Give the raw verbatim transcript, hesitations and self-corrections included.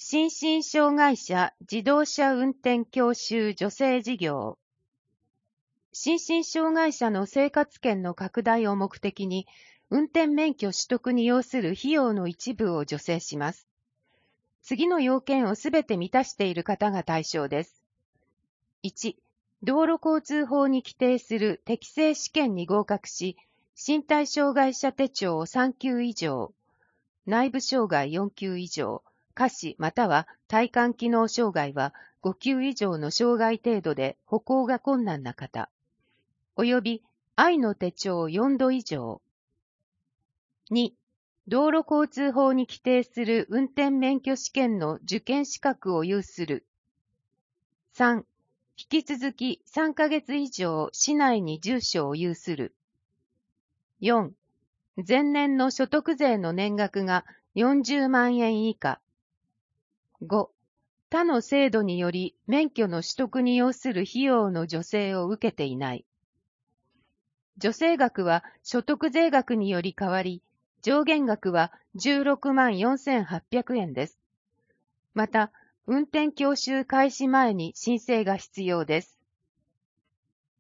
心身障害者自動車運転教習助成事業。心身障害者の生活圏の拡大を目的に、運転免許取得に要する費用の一部を助成します。次の要件をすべて満たしている方が対象です。いち、道路交通法に規定する適正試験に合格し、身体障害者手帳さん級以上、内部障害よん級以上、下肢または体幹機能障害はご級以上の障害程度で歩行が困難な方、および愛の手帳よん度以上。に、道路交通法に規定する運転免許試験の受験資格を有する。さん、引き続きさんかげつ以上市内に住所を有する。よん、前年の所得税の年額がよんじゅうまんえん以下。ご、他の制度により免許の取得に要する費用の助成を受けていない。助成額は所得税額により変わり、上限額はじゅうろくまんよんせんはっぴゃくえんです。また、運転教習開始前に申請が必要です。